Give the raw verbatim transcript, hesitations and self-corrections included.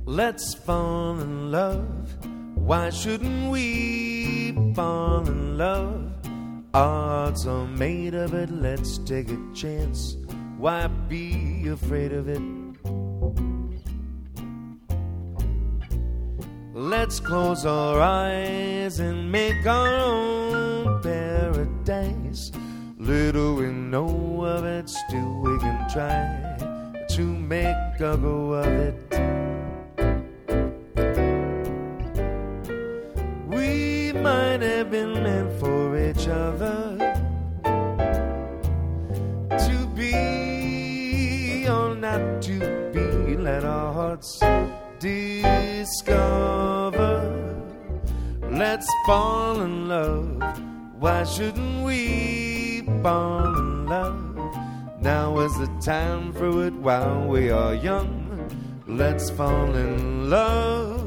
Let's fall in love. Why shouldn't we fall in love? Odds are made of it. Let's take a chance. Why be afraid of it? Let's close our eyes and make our own paradise. Little we know of it, still we can try to make a go of it. We might have been meant for each other, to be or not to be. Let our hearts discover. Let's fall in love. Why shouldn't we fall in love? Now is the time for it while we are young. Let's fall in love.